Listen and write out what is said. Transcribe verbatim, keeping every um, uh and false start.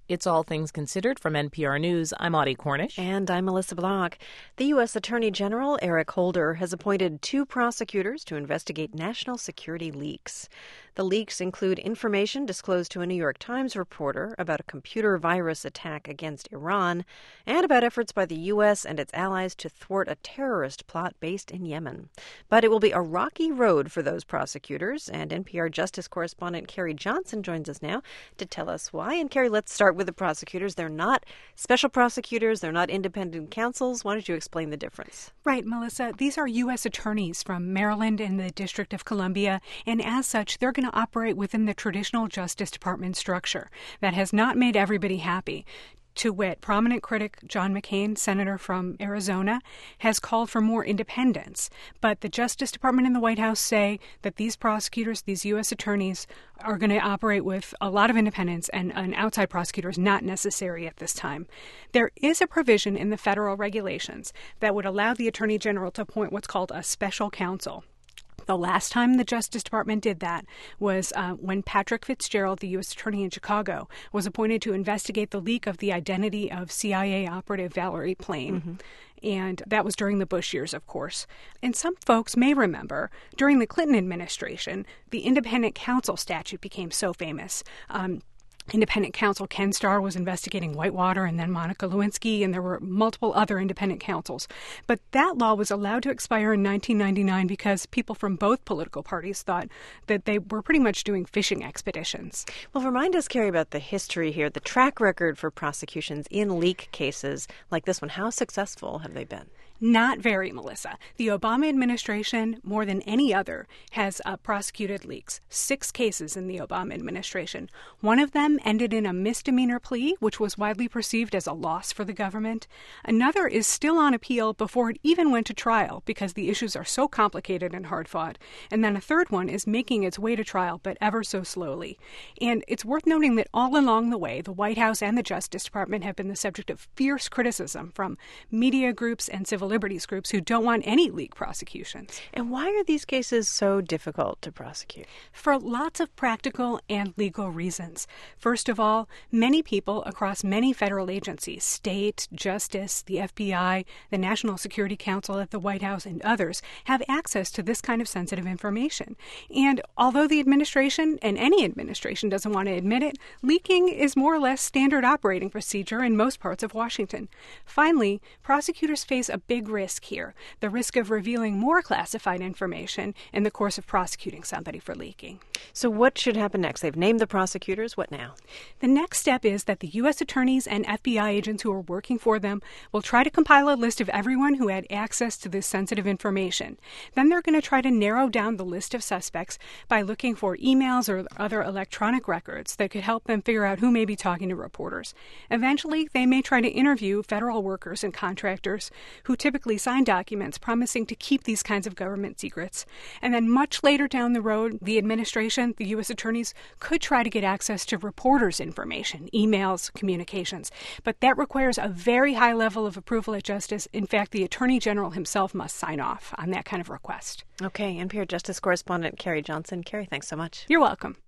It's All Things Considered from N P R News. I'm Audie Cornish. And I'm Melissa Block. The U S. Attorney General Eric Holder has appointed two prosecutors to investigate national security leaks. The leaks include information disclosed to a New York Times reporter about a computer virus attack against Iran and about efforts by the U S and its allies to thwart a terrorist plot based in Yemen. But it will be a rocky road for those prosecutors, and N P R Justice correspondent Carrie Johnson joins us now to tell us why. And Carrie, let's start with the prosecutors. They're not special prosecutors. They're not independent counsels. Why don't you explain the difference? Right, Melissa. These are U S attorneys from Maryland and the District of Columbia, and as such, they're going to operate within the traditional Justice Department structure. That has not made everybody happy. To wit, prominent critic John McCain, senator from Arizona, has called for more independence. But the Justice Department and the White House say that these prosecutors, these U S attorneys, are going to operate with a lot of independence, and an outside prosecutor is not necessary at this time. There is a provision in the federal regulations that would allow the Attorney General to appoint what's called a special counsel. The last time the Justice Department did that was uh, when Patrick Fitzgerald, the U S attorney in Chicago, was appointed to investigate the leak of the identity of C I A operative Valerie Plame. Mm-hmm. And that was during the Bush years, of course. And some folks may remember, during the Clinton administration, the independent counsel statute became so famous. Um, Independent counsel Ken Starr was investigating Whitewater and then Monica Lewinsky, and there were multiple other independent counsels. But that law was allowed to expire in nineteen ninety-nine because people from both political parties thought that they were pretty much doing fishing expeditions. Well, remind us, Carrie, about the history here, the track record for prosecutions in leak cases like this one. How successful have they been? Not very, Melissa. The Obama administration, more than any other, has uh, prosecuted leaks. Six cases in the Obama administration. One of them ended in a misdemeanor plea, which was widely perceived as a loss for the government. Another is still on appeal before it even went to trial because the issues are so complicated and hard-fought. And then a third one is making its way to trial, but ever so slowly. And it's worth noting that all along the way, the White House and the Justice Department have been the subject of fierce criticism from media groups and civil liberties groups who don't want any leak prosecutions. And why are these cases so difficult to prosecute? For lots of practical and legal reasons. First of all, many people across many federal agencies, state, justice, the F B I, the National Security Council at the White House, and others, have access to this kind of sensitive information. And although the administration, and any administration, doesn't want to admit it, leaking is more or less standard operating procedure in most parts of Washington. Finally, prosecutors face a big risk here, the risk of revealing more classified information in the course of prosecuting somebody for leaking. So what should happen next? They've named the prosecutors. What now? The next step is that the U S attorneys and F B I agents who are working for them will try to compile a list of everyone who had access to this sensitive information. Then they're going to try to narrow down the list of suspects by looking for emails or other electronic records that could help them figure out who may be talking to reporters. Eventually, they may try to interview federal workers and contractors who typically sign documents promising to keep these kinds of government secrets. And then much later down the road, the administration, the U S attorneys, could try to get access to reporters' information, emails, communications. But that requires a very high level of approval at Justice. In fact, the Attorney General himself must sign off on that kind of request. Okay, N P R Justice correspondent Carrie Johnson. Carrie, thanks so much. You're welcome.